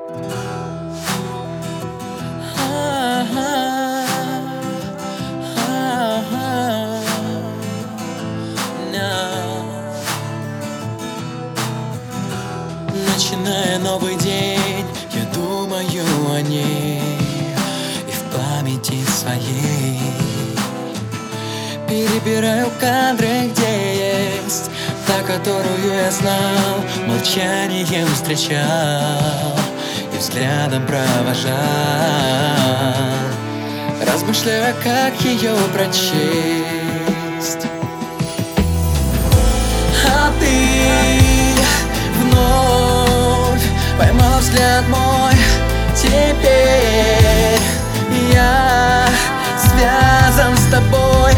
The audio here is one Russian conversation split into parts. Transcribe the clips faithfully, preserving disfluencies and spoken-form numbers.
Начиная новый день, я думаю о ней, и в памяти своей перебираю кадры, где есть та, которую я знал, молчанием встречал и взглядом провожал, размышляя, как ее прочесть. А ты вновь поймал взгляд мой, теперь я связан с тобой.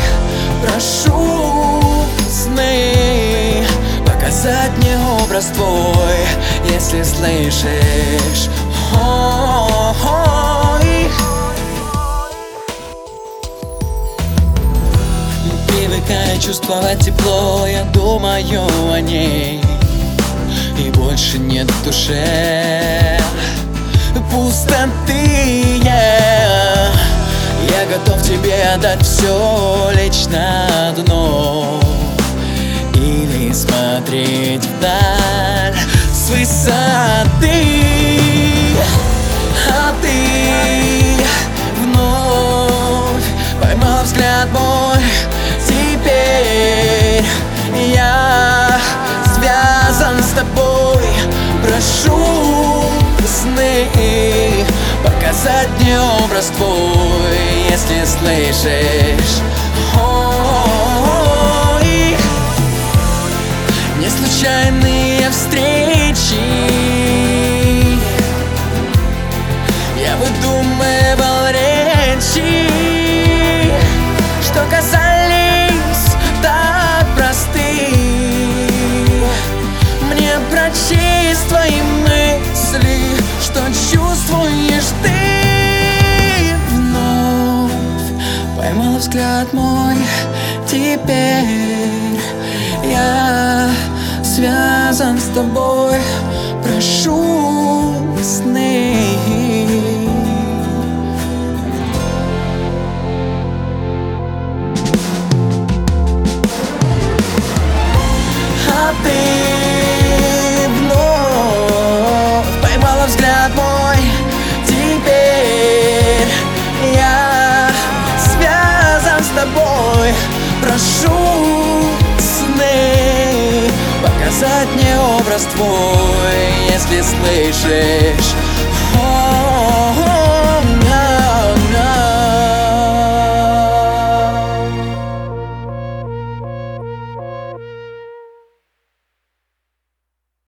Прошу сны показать мне образ твой, если слышишь. Ой. Привыкая чувствовать тепло, я думаю о ней, и больше нет в душе пустоты. yeah. Я готов тебе отдать все, лечь на дно или смотреть вдаль с высоты. А ты вновь поймал взгляд мой, теперь я связан с тобой. Прошу сны показать мне образ твой, если слышишь. Ой. Не случайные встречи я выдумывал речи, что казались так просты. Мне прочесть твои мысли, что чувствуешь ты. Вновь поймал взгляд мой, теперь я связан с тобой. Прошу сны. А ты вновь поймала взгляд мой, теперь я связан с тобой. Прошу сны показать мне образ твой, если слышишь.